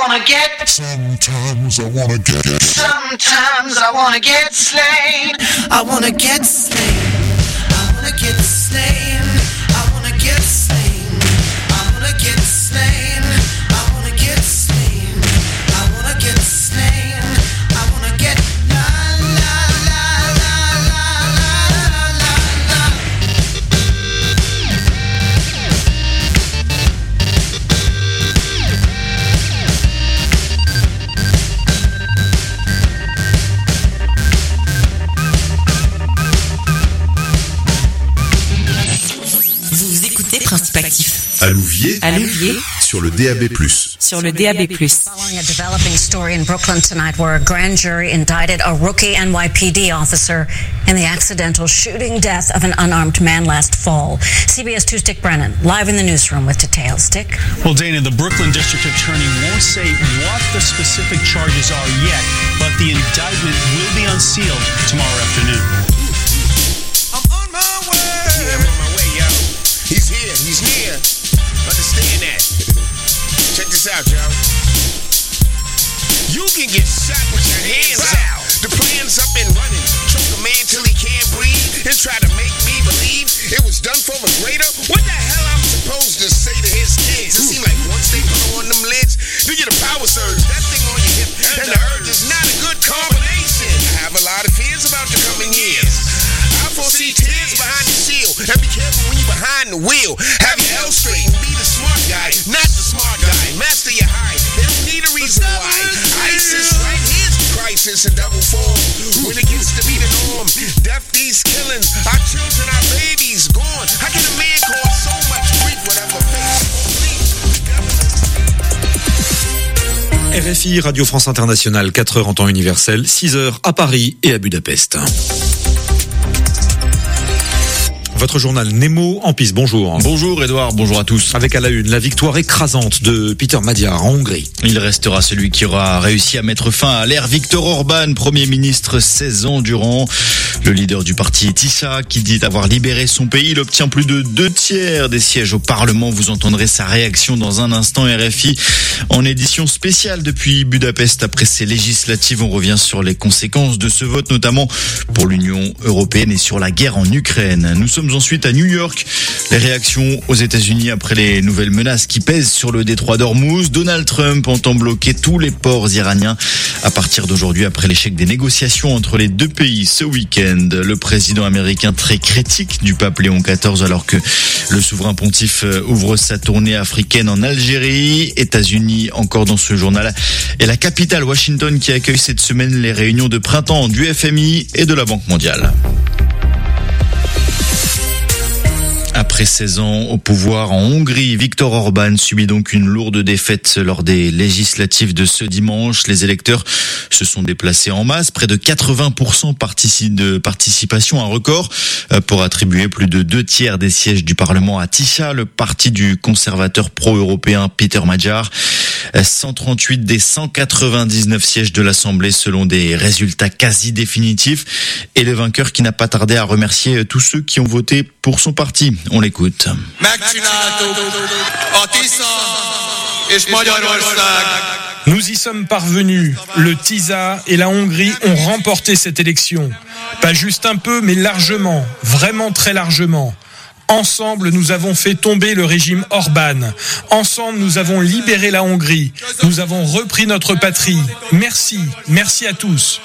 wanna get. Sometimes I wanna get. Sometimes I wanna get slain. I wanna get slain. I wanna get slain. I wanna get slain. I wanna get slain. I wanna get slain. I wanna get slain. I wanna get la la la la la la la la. Vous écoutez Principe Actif. À Louviers, Sur le DAB+. sur le DAB+. Following a developing story in Brooklyn tonight where a grand jury indicted a rookie NYPD officer in the accidental shooting death of an unarmed man last fall. CBS 2's Dick Brennan, live in the newsroom with details. Dick? Well, Dana, the Brooklyn District Attorney won't say what the specific charges are yet, but the indictment will be unsealed tomorrow afternoon. I'm on my way. Yeah, I'm on my way, yo. He's here. He's near. Understand that. Check this out, yo. You can get shot with your hands out. The plan's up and running. Choke a man till he can't breathe and try to make me believe it was done for a greater. What the hell I'm supposed to say to his kids? It seems like once they put on them lids, you get a power surge. That thing on your hip and the urge is not a good combination. I have a lot of fears about the coming years. I foresee tears behind the shield. And be careful when you're behind the wheel. Have your L straight and be the smart guy, not the smart guy. Master your high. They don't need a reason why. ISIS, right here's the crisis in double form. When it used to be the norm. Death, these killings. Our children, our babies gone. How can a man cause so much grief whatever face? RFI, Radio France Internationale, 4h en temps universel, 6h à Paris et à Budapest. Votre journal Nemo en piste, bonjour. Bonjour Edouard, bonjour à tous. Avec à la une, la victoire écrasante de Peter Magyar en Hongrie. Il restera celui qui aura réussi à mettre fin à l'ère Viktor Orban, Premier ministre 16 ans durant. Le leader du parti Tisza, qui dit avoir libéré son pays, il obtient plus de 2/3 des sièges au Parlement. Vous entendrez sa réaction dans un instant. RFI en édition spéciale depuis Budapest. Après ces législatives, on revient sur les conséquences de ce vote, notamment pour l'Union européenne et sur la guerre en Ukraine. Nous sommes ensuite à New York. Les réactions aux États-Unis après les nouvelles menaces qui pèsent sur le détroit d'Ormuz. Donald Trump entend bloquer tous les ports iraniens à partir d'aujourd'hui après l'échec des négociations entre les deux pays ce week-end. Le président américain très critique du pape Léon XIV alors que le souverain pontife ouvre sa tournée africaine en Algérie. États-Unis encore dans ce journal. Et la capitale Washington qui accueille cette semaine les réunions de printemps du FMI et de la Banque mondiale. Après 16 ans au pouvoir en Hongrie, Viktor Orban subit donc une lourde défaite lors des législatives de ce dimanche. Les électeurs se sont déplacés en masse, près de 80% de participation, un record pour attribuer plus de 2/3 des sièges du Parlement à Tisza, le parti du conservateur pro-européen Peter Magyar. 138 des 199 sièges de l'Assemblée selon des résultats quasi définitifs. Et le vainqueur qui n'a pas tardé à remercier tous ceux qui ont voté pour son parti. On l'écoute. Nous y sommes parvenus. Le Tisza et la Hongrie ont remporté cette élection. Pas juste un peu, mais largement. Vraiment très largement. Ensemble, nous avons fait tomber le régime Orban. Ensemble, nous avons libéré la Hongrie. Nous avons repris notre patrie. Merci. Merci à tous.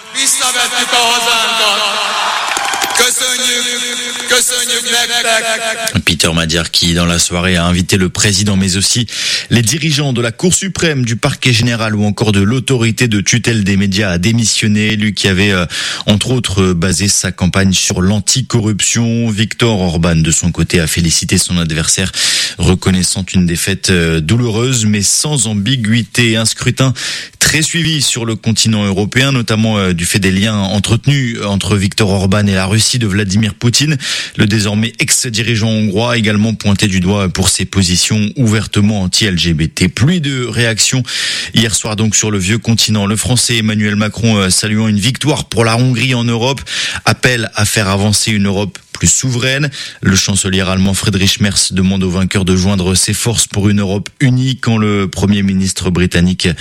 Peter Magyar qui dans la soirée a invité le président mais aussi les dirigeants de la Cour suprême, du parquet général ou encore de l'autorité de tutelle des médias à démissionner. Lui qui avait entre autres basé sa campagne sur l'anticorruption. Viktor Orban de son côté a félicité son adversaire, reconnaissant une défaite douloureuse mais sans ambiguïté. Un scrutin très suivi sur le continent européen, notamment du fait des liens entretenus entre Viktor Orban et la Russie de Vladimir Poutine. Le désormais ex-dirigeant hongrois a également pointé du doigt pour ses positions ouvertement anti-LGBT. Pluie de réactions hier soir donc sur le vieux continent. Le français Emmanuel Macron saluant une victoire pour la Hongrie en Europe, appelle à faire avancer une Europe plus souveraine. Le chancelier allemand Friedrich Merz demande aux vainqueurs de joindre ses forces pour une Europe unie quand le Premier ministre britannique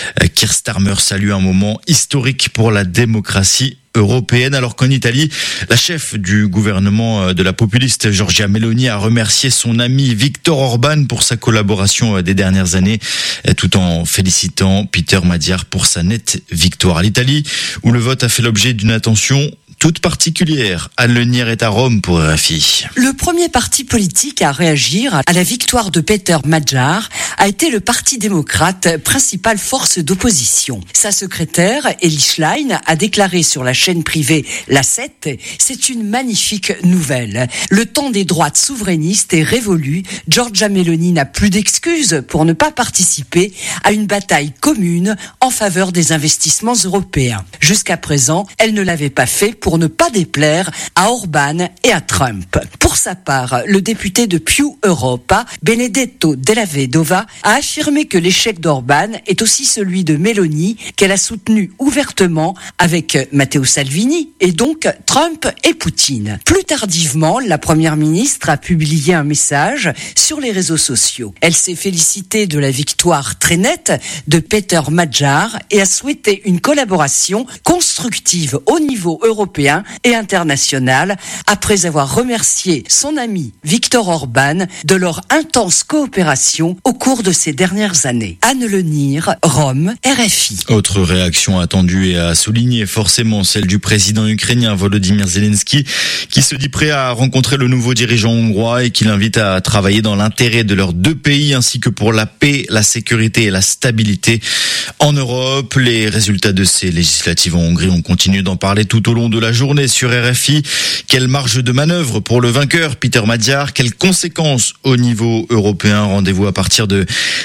Keir Starmer salue un moment historique pour la démocratie européenne, alors qu'en Italie, la chef du gouvernement de la populiste Giorgia Meloni a remercié son ami Viktor Orban pour sa collaboration des dernières années, tout en félicitant Peter Magyar pour sa nette victoire. L'Italie, où le vote a fait l'objet d'une attention toute particulière. Anne Lenière est à Rome pour RFI. Le premier parti politique à réagir à la victoire de Peter Magyar a été le Parti démocrate, principale force d'opposition. Sa secrétaire, Elly Schlein, a déclaré sur la chaîne privée La 7, c'est une magnifique nouvelle. Le temps des droites souverainistes est révolu. Giorgia Meloni n'a plus d'excuses pour ne pas participer à une bataille commune en faveur des investissements européens. Jusqu'à présent, elle ne l'avait pas fait pour ne pas déplaire à Orban et à Trump. Pour sa part, le député de Più Europa, Benedetto Della Vedova, a affirmé que l'échec d'Orban est aussi celui de Meloni, qu'elle a soutenu ouvertement avec Matteo Salvini et donc Trump et Poutine. Plus tardivement, la première ministre a publié un message sur les réseaux sociaux. Elle s'est félicitée de la victoire très nette de Peter Magyar et a souhaité une collaboration constructive au niveau européen et international après avoir remercié son ami Viktor Orban de leur intense coopération au cours de ces dernières années. Anne Lenière, Rome, RFI. Autre réaction attendue et à souligner forcément celle du président ukrainien Volodymyr Zelensky qui se dit prêt à rencontrer le nouveau dirigeant hongrois et qui l'invite à travailler dans l'intérêt de leurs deux pays ainsi que pour la paix, la sécurité et la stabilité en Europe. Les résultats de ces législatives en Hongrie, on continue d'en parler tout au long de la journée sur RFI. Quelle marge de manœuvre pour le vainqueur Peter Magyar? Quelles conséquences au niveau européen? Rendez-vous à partir de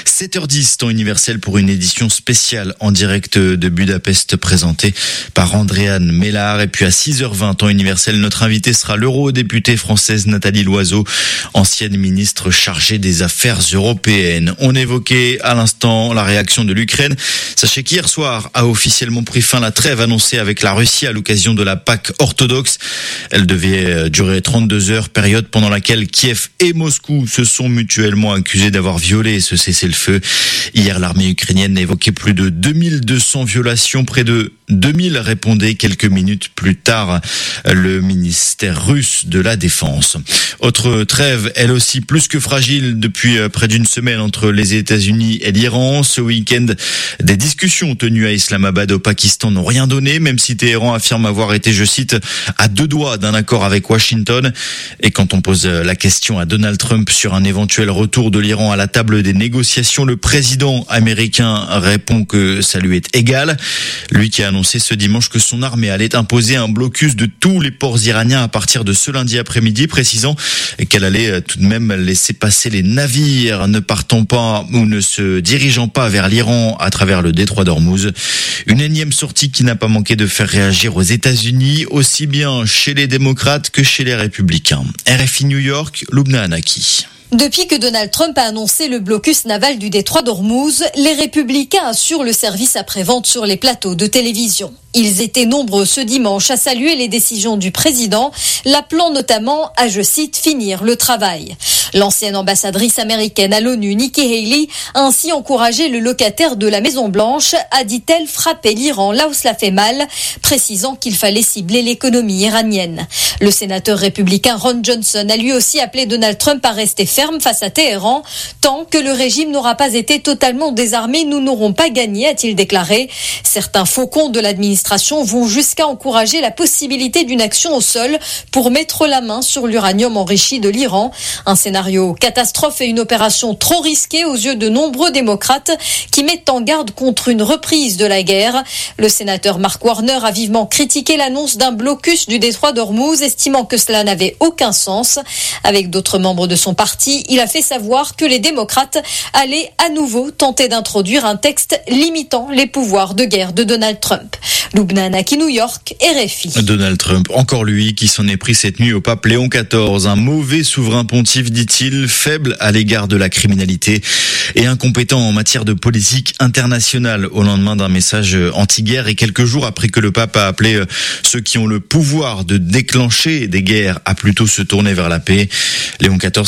7h10 temps universel pour une édition spéciale en direct de Budapest présentée par Andréane Mellard. Et puis à 6h20 temps universel, notre invité sera l'eurodéputée française Nathalie Loiseau, ancienne ministre chargée des affaires européennes. On évoquait à l'instant la réaction de l'Ukraine. Sachez qu'hier soir a officiellement pris fin la trêve annoncée avec la Russie à l'occasion de la Pâque orthodoxe. Elle devait durer 32 heures, période pendant laquelle Kiev et Moscou se sont mutuellement accusés d'avoir violé ce cessez-le-feu. Hier, l'armée ukrainienne a évoqué plus de 2200 violations, près de 2000 répondaient quelques minutes plus tard le ministère russe de la Défense. Autre trêve, elle aussi plus que fragile depuis près d'une semaine entre les États-Unis et l'Iran. Ce week-end, des discussions tenues à Islamabad au Pakistan n'ont rien donné, même si Téhéran affirme avoir été, je cite, à deux doigts d'un accord avec Washington. Et quand on pose la question à Donald Trump sur un éventuel retour de l'Iran à la table des négociations, le président américain répond que ça lui est égal. Lui qui a annoncé ce dimanche que son armée allait imposer un blocus de tous les ports iraniens à partir de ce lundi après-midi, précisant qu'elle allait tout de même laisser passer les navires ne partant pas ou ne se dirigeant pas vers l'Iran à travers le détroit d'Ormuz. Une énième sortie qui n'a pas manqué de faire réagir aux États-Unis, aussi bien chez les démocrates que chez les républicains. RFI New York, Lubna Anaki. Depuis que Donald Trump a annoncé le blocus naval du détroit d'Ormuz, les républicains assurent le service après-vente sur les plateaux de télévision. Ils étaient nombreux ce dimanche à saluer les décisions du président, l'appelant notamment à, je cite, finir le travail. L'ancienne ambassadrice américaine à l'ONU, Nikki Haley, a ainsi encouragé le locataire de la Maison-Blanche à, dit-elle, frapper l'Iran là où cela fait mal, précisant qu'il fallait cibler l'économie iranienne. Le sénateur républicain Ron Johnson a lui aussi appelé Donald Trump à rester ferme face à Téhéran. Tant que le régime n'aura pas été totalement désarmé, nous n'aurons pas gagné, a-t-il déclaré. Certains faucons de l'administration vont jusqu'à encourager la possibilité d'une action au sol pour mettre la main sur l'uranium enrichi de l'Iran. Un scénario catastrophe et une opération trop risquée aux yeux de nombreux démocrates qui mettent en garde contre une reprise de la guerre. Le sénateur Mark Warner a vivement critiqué l'annonce d'un blocus du détroit d'Ormuz, estimant que cela n'avait aucun sens. Avec d'autres membres de son parti, il a fait savoir que les démocrates allaient à nouveau tenter d'introduire un texte limitant les pouvoirs de guerre de Donald Trump. Lubna Anaki, New York, RFI. Donald Trump, encore lui, qui s'en est pris cette nuit au pape Léon XIV. Un mauvais souverain pontife, dit-il, faible à l'égard de la criminalité et incompétent en matière de politique internationale au lendemain d'un message anti-guerre et quelques jours après que le pape a appelé ceux qui ont le pouvoir de déclencher des guerres à plutôt se tourner vers la paix. Léon XIV qui, après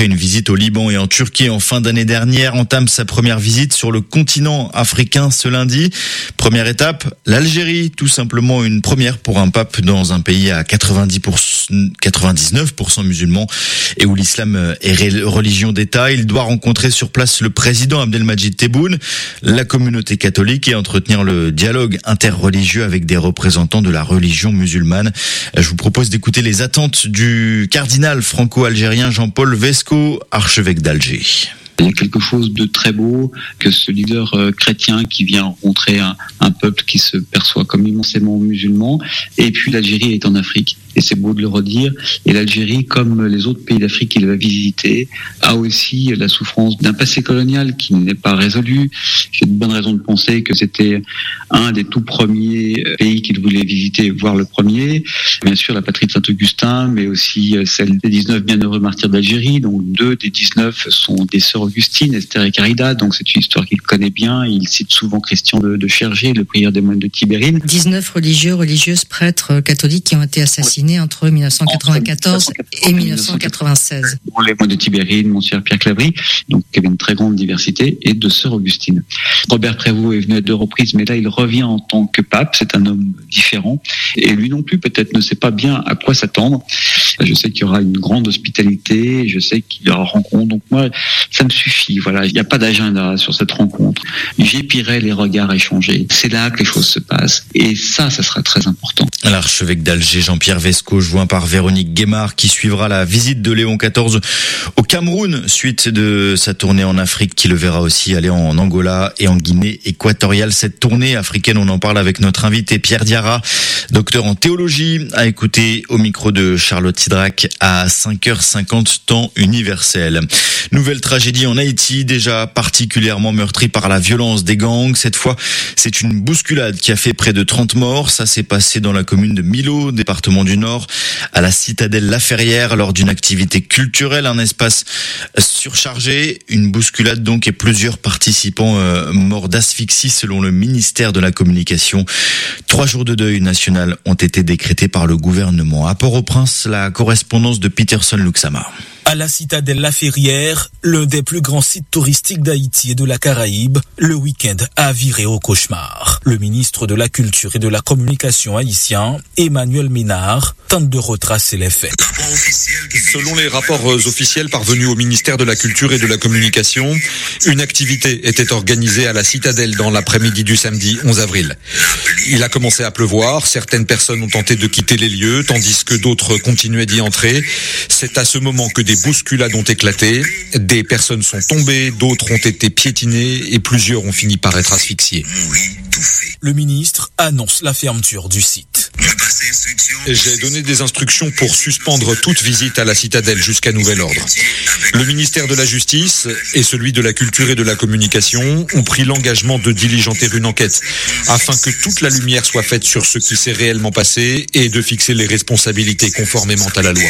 une visite au Liban et en Turquie en fin d'année dernière, entame sa première visite sur le continent africain ce lundi. Première étape, l'Algérie, tout simplement une première pour un pape dans un pays à 99% musulmans et où l'islam est religion d'État. Il doit rencontrer sur place le président Abdelmadjid Tebboune, la communauté catholique et entretenir le dialogue interreligieux avec des représentants de la religion musulmane. Je vous propose d'écouter les attentes du cardinal franco-algérien Jean-Paul Vesco, archevêque d'Alger. Il y a quelque chose de très beau que ce leader chrétien qui vient rencontrer un peuple qui se perçoit comme immensément musulman. Et puis l'Algérie est en Afrique. Et c'est beau de le redire. Et l'Algérie, comme les autres pays d'Afrique qu'il va visiter, a aussi la souffrance d'un passé colonial qui n'est pas résolu. J'ai de bonnes raisons de penser que c'était un des tout premiers pays qu'il voulait visiter, voire le premier. Bien sûr, la patrie de Saint-Augustin, mais aussi celle des 19 bienheureux martyrs d'Algérie. Donc 2 des 19 sont des sœurs Augustine, Esther et Caridad. Donc c'est une histoire qu'il connaît bien. Il cite souvent Christian de Chergé, le prieur des moines de Tibérine. 19 religieuses, prêtres catholiques qui ont été assassinés entre 1994 et 1996. Les moines de Tibérine, Monseigneur Pierre Claverie, donc il y avait une très grande diversité, et de sœur Augustine. Robert Prévost est venu à 2 reprises, mais là il revient en tant que pape. C'est un homme différent, et lui non plus peut-être ne sait pas bien à quoi s'attendre. Je sais qu'il y aura une grande hospitalité, je sais qu'il y aura rencontre, donc moi ça me suffit. Voilà, il n'y a pas d'agenda sur cette rencontre. J'épierai les regards échangés. C'est là que les choses se passent, et ça sera très important. L'archevêque d'Alger Jean-Pierre Vesco, joint par Véronique Guémard, qui suivra la visite de Léon XIV au Cameroun, suite de sa tournée en Afrique, qui le verra aussi aller en Angola et en Guinée équatoriale. Cette tournée africaine, on en parle avec notre invité Pierre Diarra, docteur en théologie, à écouter au micro de Charlotte Sidrac à 5h50 temps universel. Nouvelle tragédie en Haïti, déjà particulièrement meurtrie par la violence des gangs. Cette fois, c'est une bousculade qui a fait près de 30 morts. Ça s'est passé dans la commune de Milo, département du Nord, à la citadelle La Ferrière, lors d'une activité culturelle, un espace surchargé. Une bousculade donc, et plusieurs participants morts d'asphyxie selon le ministère de la Communication. 3 jours de deuil national ont été décrétés par le gouvernement. À Port-au-Prince, la correspondance de Peterson Luxama. À la citadelle La Ferrière, l'un des plus grands sites touristiques d'Haïti et de la Caraïbe, le week-end a viré au cauchemar. Le ministre de la Culture et de la Communication haïtien, Emmanuel Ménard, tente de retracer les faits. Selon les rapports officiels parvenus au ministère de la Culture et de la Communication, une activité était organisée à la citadelle dans l'après-midi du samedi 11 avril. Il a commencé à pleuvoir, certaines personnes ont tenté de quitter les lieux, tandis que d'autres continuaient d'y entrer. C'est à ce moment que des bousculades ont éclaté, des personnes sont tombées, d'autres ont été piétinées et plusieurs ont fini par être asphyxiées. Le ministre annonce la fermeture du site. J'ai donné des instructions pour suspendre toute visite à la citadelle jusqu'à nouvel ordre. Le ministère de la Justice et celui de la Culture et de la Communication ont pris l'engagement de diligenter une enquête afin que toute la lumière soit faite sur ce qui s'est réellement passé et de fixer les responsabilités conformément à la loi.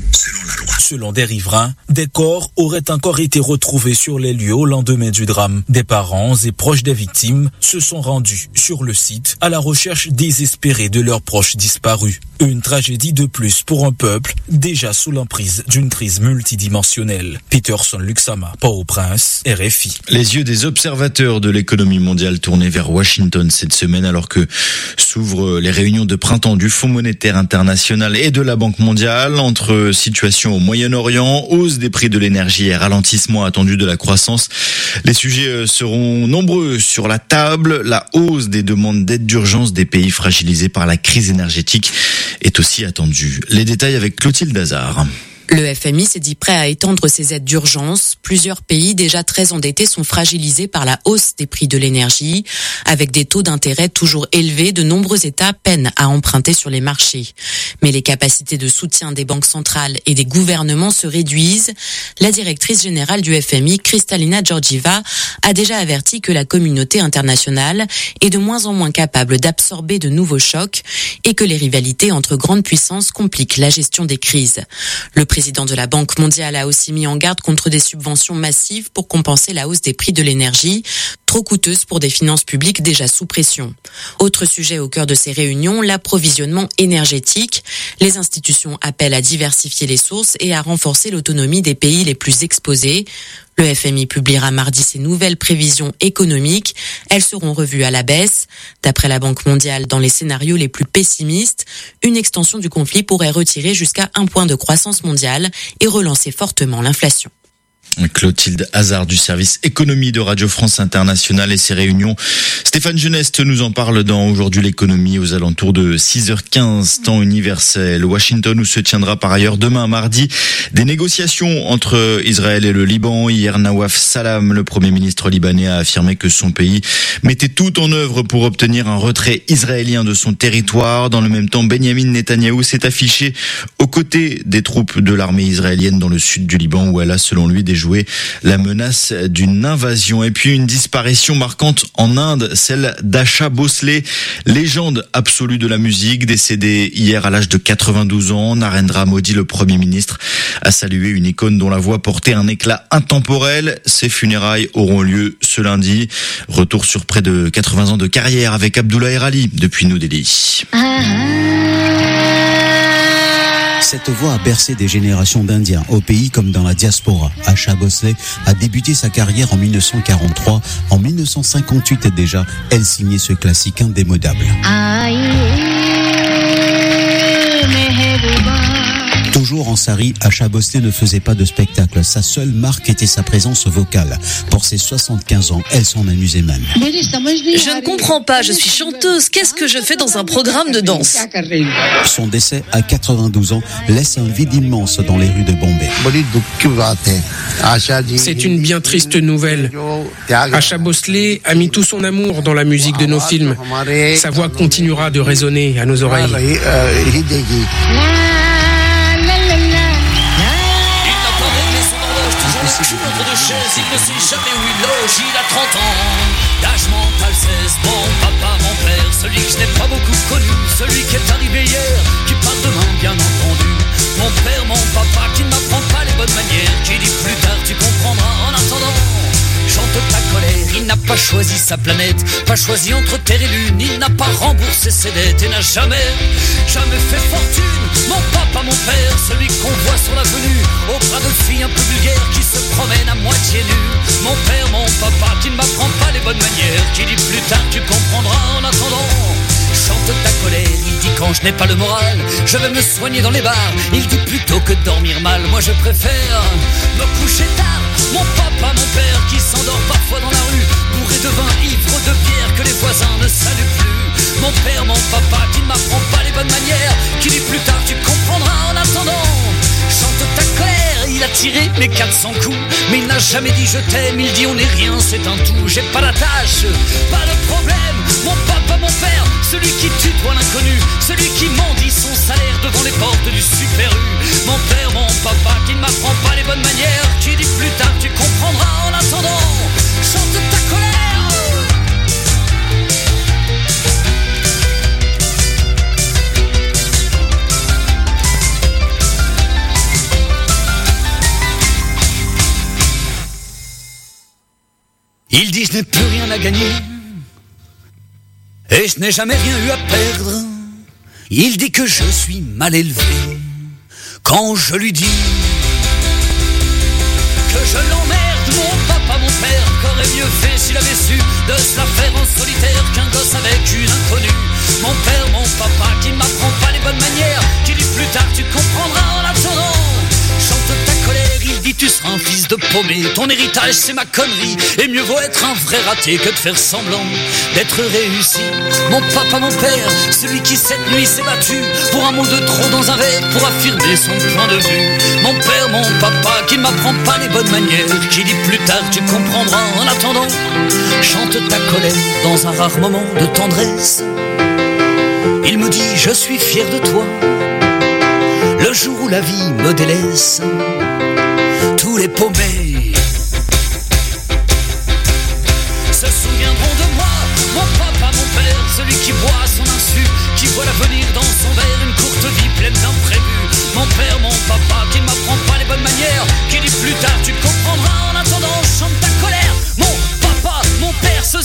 Selon des riverains, des corps auraient encore été retrouvés sur les lieux au lendemain du drame. Des parents et proches des victimes se sont rendus sur le site à la recherche désespérée de leurs proches disparus. Une tragédie de plus pour un peuple déjà sous l'emprise d'une crise multidimensionnelle. Peterson Luxama, Port-au-Prince, RFI. Les yeux des observateurs de l'économie mondiale tournés vers Washington cette semaine, alors que s'ouvrent les réunions de printemps du Fonds monétaire international et de la Banque mondiale. Entre situation au Moyen-Orient, hausse des prix de l'énergie et ralentissement attendu de la croissance, les sujets seront nombreux sur la table. La hausse des demandes d'aide d'urgence des pays fragilisés par la crise énergétique est aussi attendue. Les détails avec Clotilde Hazard. Le FMI s'est dit prêt à étendre ses aides d'urgence. Plusieurs pays déjà très endettés sont fragilisés par la hausse des prix de l'énergie. Avec des taux d'intérêt toujours élevés, de nombreux États peinent à emprunter sur les marchés. Mais les capacités de soutien des banques centrales et des gouvernements se réduisent. La directrice générale du FMI, Kristalina Georgieva, a déjà averti que la communauté internationale est de moins en moins capable d'absorber de nouveaux chocs et que les rivalités entre grandes puissances compliquent la gestion des crises. Le président de la Banque mondiale a aussi mis en garde contre des subventions massives pour compenser la hausse des prix de l'énergie. Trop trop coûteuse pour des finances publiques déjà sous pression. Autre sujet au cœur de ces réunions, l'approvisionnement énergétique. Les institutions appellent à diversifier les sources et à renforcer l'autonomie des pays les plus exposés. Le FMI publiera mardi ses nouvelles prévisions économiques. Elles seront revues à la baisse. D'après la Banque mondiale, dans les scénarios les plus pessimistes, une extension du conflit pourrait retirer jusqu'à 1 point de croissance mondiale et relancer fortement l'inflation. Clotilde Hazard du service économie de Radio France Internationale et ses réunions. Stéphane Geneste nous en parle dans Aujourd'hui l'économie aux alentours de 6h15 temps universel. Washington où se tiendra par ailleurs demain mardi des négociations entre Israël et le Liban. Hier, Nawaf Salam, le premier ministre libanais, a affirmé que son pays mettait tout en œuvre pour obtenir un retrait israélien de son territoire. Dans le même temps, Benyamin Netanyahou s'est affiché aux côtés des troupes de l'armée israélienne dans le sud du Liban où elle a, selon lui, déjoué la menace d'une invasion. Et puis une disparition marquante en Inde, celle d'Asha Bhosle, légende absolue de la musique, décédée hier à l'âge de 92 ans. Narendra Modi, le Premier ministre, a salué une icône dont la voix portait un éclat intemporel. Ses funérailles auront lieu ce lundi. Retour sur près de 80 ans de carrière avec Abdullah Erali depuis New Delhi. Cette voix a bercé des générations d'Indiens, au pays comme dans la diaspora. Asha Bhosle a débuté sa carrière en 1943. En 1958 déjà, elle signait ce classique indémodable. Toujours en sari, Asha Bhosle ne faisait pas de spectacle. Sa seule marque était sa présence vocale. Pour ses 75 ans, elle s'en amusait même. Je ne comprends pas, je suis chanteuse. Qu'est-ce que je fais dans un programme de danse ? Son décès à 92 ans laisse un vide immense dans les rues de Bombay. C'est une bien triste nouvelle. Asha Bhosle a mis tout son amour dans la musique de nos films. Sa voix continuera de résonner à nos oreilles. Il ne sait jamais où il loge, il a 30 ans. D'âge mental 16, mon papa, mon père, celui que je n'ai pas beaucoup connu, celui qui est arrivé hier, qui part demain, bien entendu. Mon père, mon papa, qui ne m'apprend pas les bonnes manières, qui dit plus tard tu comprendras. En attendant, chante ta colère, il n'a pas choisi sa planète, pas choisi entre terre et lune, il n'a pas remboursé ses dettes et n'a jamais fait fortune. Mon papa, mon père, celui qu'on voit sur l'avenue, au bras de filles un peu vulgaires qui se promènent à moitié nues. Mon père, mon papa, qui ne m'apprend pas les bonnes manières, qui dit plus tard tu comprendras. En attendant, chante ta colère, il dit quand je n'ai pas le moral, je vais me soigner dans les bars. Il dit plutôt que de dormir mal, moi je préfère me coucher tard. Mon papa, mon père, qui s'endort parfois dans la rue, bourré de vin, ivre de bière que les voisins ne saluent plus. Mon père, mon papa, qui ne m'apprend pas les bonnes manières, qui dit plus tard tu comprendras. En attendant, chante ta colère, il a tiré mes 400 coups, mais il n'a jamais dit je t'aime, il dit on n'est rien, c'est un tout. J'ai pas d'attache, pas de problème. Mon papa, mon père, celui qui tutoie l'inconnu, celui qui mendie son salaire devant les portes du Super U. Mon père, mon papa, qui ne m'apprend pas les bonnes manières, qui dit plus tard tu comprendras. En attendant, chante ta colère. Il dit je n'ai plus rien à gagner et je n'ai jamais rien eu à perdre. Il dit que je suis mal élevé quand je lui dis que je l'emmerde. Mon papa, mon père, qu'aurait mieux fait s'il avait su de se la faire en solitaire qu'un gosse avec une inconnue. Mon père, mon papa, qui ne m'apprend pas les bonnes manières, qui dit plus tard tu comprendras. En attendant, chante ta colère, il dit tu seras un fils de paumé, ton héritage c'est ma connerie, et mieux vaut être un vrai raté que de faire semblant d'être réussi. Mon papa, mon père, celui qui cette nuit s'est battu pour un mot de trop dans un verre, pour affirmer son point de vue. Mon père, mon papa, qui ne m'apprend pas les bonnes manières, qui dit plus tard tu comprendras. En attendant, chante ta colère dans un rare moment de tendresse. Il me dit je suis fier de toi, le jour où la vie me délaisse. Tous les paumés se souviendront de moi. Mon papa, mon père, celui qui boit à son insu, qui voit l'avenir dans son verre, une courte vie pleine d'imprévus. Mon père, mon papa, qui ne m'apprend pas les bonnes manières, qui dit plus tard tu comprendras. En attendant, chante ta colère. Mon papa, mon père,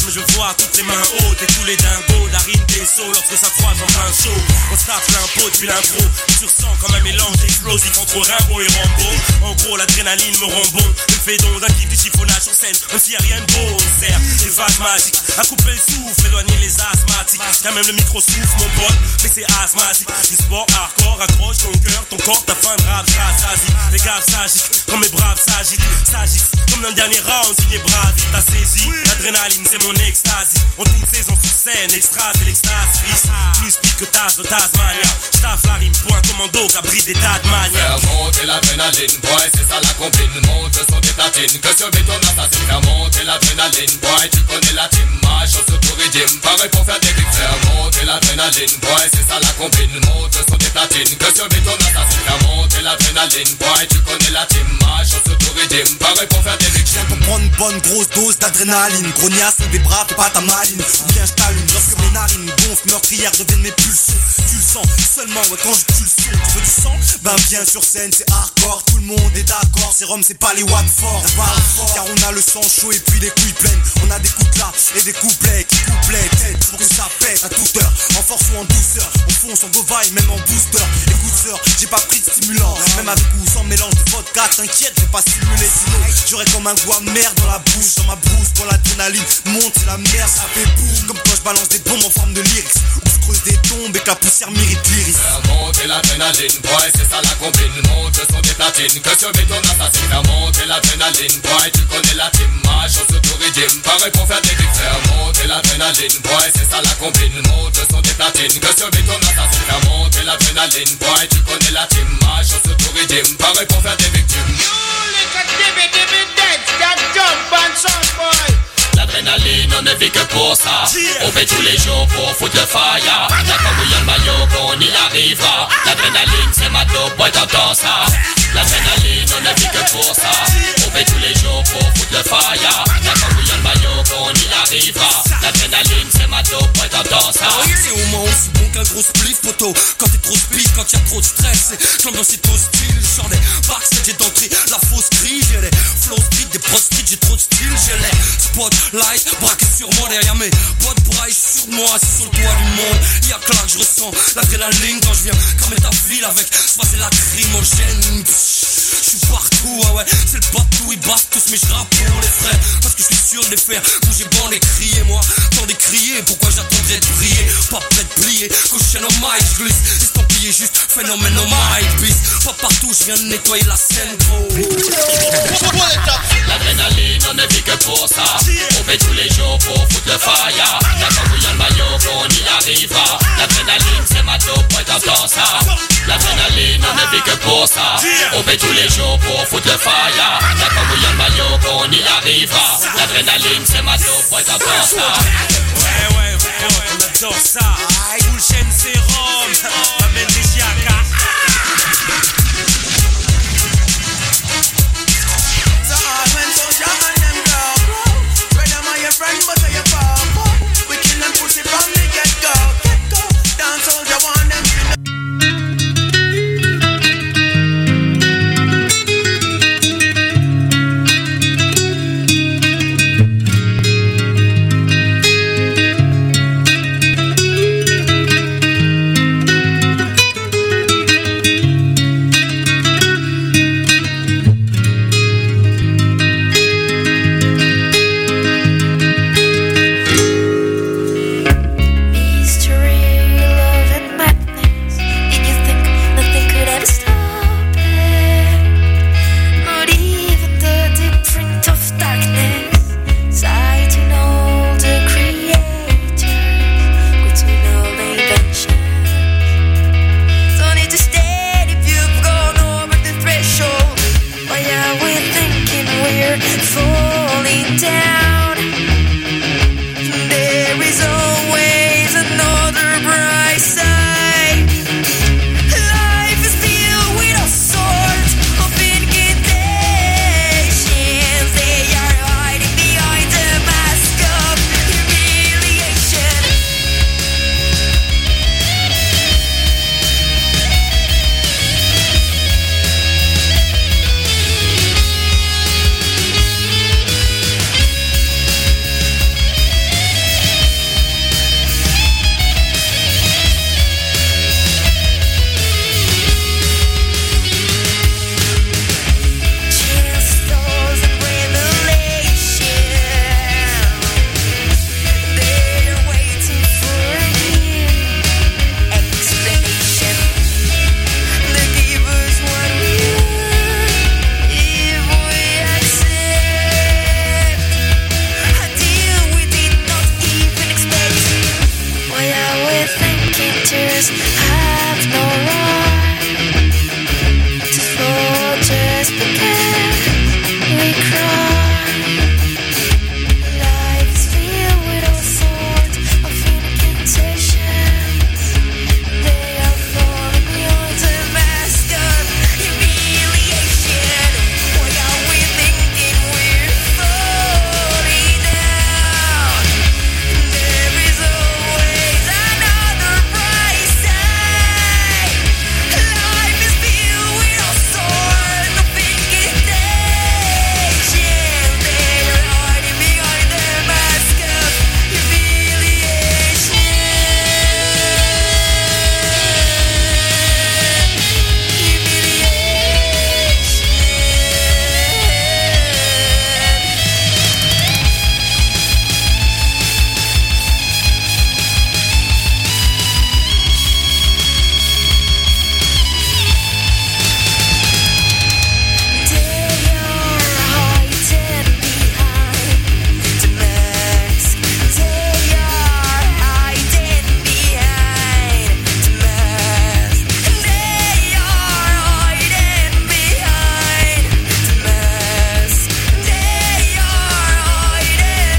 mais je vois toutes les mains hautes et tous les dingos d'Arine Tessot lorsque ça croise en plein show. On se tape l'impôt depuis l'intro, tu ressens comme un mélange explosif entre Rimbaud et Rambo. En gros, l'adrénaline me rend bon, me fait don d'un kiff du chiffonnage sur scène, même s'il y a rien de beau, on sert des vagues magiques à couper le souffle, éloigner les asthmatiques. Quand même le micro souffle, mon pote, mais c'est asthmatique. Du sport hardcore, accroche ton cœur, ton corps, ta faim de rap, s'assasie. Les gars s'agitent, comme mes braves s'agitent, comme dans le dernier round, signé Bravi. T'as saisi, l'adrénaline c'est mon extasie. On toute saison sur scène, extra, c'est l'extase. Plus speed que Taz de Tasmania. J'taffe la rime pour un commando qui abrite des tas de manières. Faire monter l'adrénaline, boy, c'est ça la combine. Monte le son des platines, que sur béton assassin. Faire monter l'adrénaline, boy, tu connais la team. Marche sur tout régime, pareil pour faire des clics. Faire monter l'adrénaline, boy, c'est ça la combine. Monte le son des platines, que sur béton assassin. Faire monter l'adrénaline, boy, tu connais la team. Marche sur tout régime, pareil pour faire des clics. J'viens pour prendre une bonne grosse dose d'adrénaline. Grognasse, des bras, fais pas ta maline. Ou bien j't'allume lorsque mes narines gonflent, meurtrières deviennent mes pulsions. Tu le sens seulement quand je tue le son. Tu veux du sang? Ben viens sur scène, c'est hardcore. Tout le monde est d'accord, c'est Rome, c'est pas les Watford. Car on a le sang chaud et puis les couilles pleines. On a des coups là et des couplets qui couplent tête pour que ça pète à toute heure. En force ou en douceur, on fonce en bovine, même en booster. Écoute sœur, j'ai pas pris de stimulant. Même avec ou sans mélange de vodka, t'inquiète, j'ai pas stimulé. Sinon j'aurais comme un goût amer dans la bouche. Dans ma brousse, quand l'adrénaline monte, c'est la merde, ça fait boum. Comme quand je balance des bombes en forme de lyrics. Ou je creuse des tombes et que la poussière mérite l'iris. Faire monter l'adrénaline, boy, c'est ça la combine. Monte le son des platines, que sur béton assassin. Faire monter l'adrénaline, boy, tu connais la team. Marche sur tout régime, pareil pour faire des clics. Faire monter l'adrénaline, boy, c'est ça la combine. Monte le son des platines, que sur béton assassin. Faire monter l'adrénaline, boy, tu connais la team. Marche sur tout régime, pareil pour faire des victimes. L'adrénaline, on ne vit que pour ça. On fait tous les jours pour foutre le fire. Y'a comme bouillon le maillot qu'on y arrivera. L'adrénaline, c'est ma dope, boy, t'entends ça. L'adrénaline, on ne vit que pour ça. On fait tous les jours pour foutre le fire. Y'a comme bouillon le maillot qu'on y arrivera. L'adrénaline, c'est ma dope, boy, t'entends ça. C'est au moins aussi bon qu'un gros spliff, poteau. Quand t'es trop speed, quand y'a trop de stress. L'ambiance est hostile, genre des backstage, j'ai d'entrée. La fausse crie, j'ai les flow street, des pro street, j'ai trop de style, j'ai les spotlight, braqué sur moi derrière mes potes braille sur moi, assis sur le toit du monde. Y'a que là que je ressens l'adrénaline quand je viens cramer ta ville avec c'est la lacrymogène. J'suis partout, ah ouais, c'est le bateau, ils battent tous, mais j'rappe pour les frères. Parce que j'suis sûr de les faire bouger, bon les crier, moi, tant des crier, pourquoi j'attendrais de briller, pas prêt de plier, quand j'chaîne en mic, j'glisse, estampillé juste, phénomène en mic, bis, pas partout, j'viens de nettoyer la scène, gros. L'adrénaline, on ne vit que pour ça. On fait tous les jours pour foutre le fire. Y'a quand bouillon le maillot qu'on y arrivera. L'adrénaline, c'est ma dope, ouais, t'entends ça. L'adrénaline, on ne vit que pour ça. On fait tous les jours pour foutre le fire. Y'a quand bouillon le maillot qu'on y arrivera. L'adrénaline, c'est ma dope, ouais, t'entends ça. Ouais, on adore ça. Full chaîne, c'est Rome.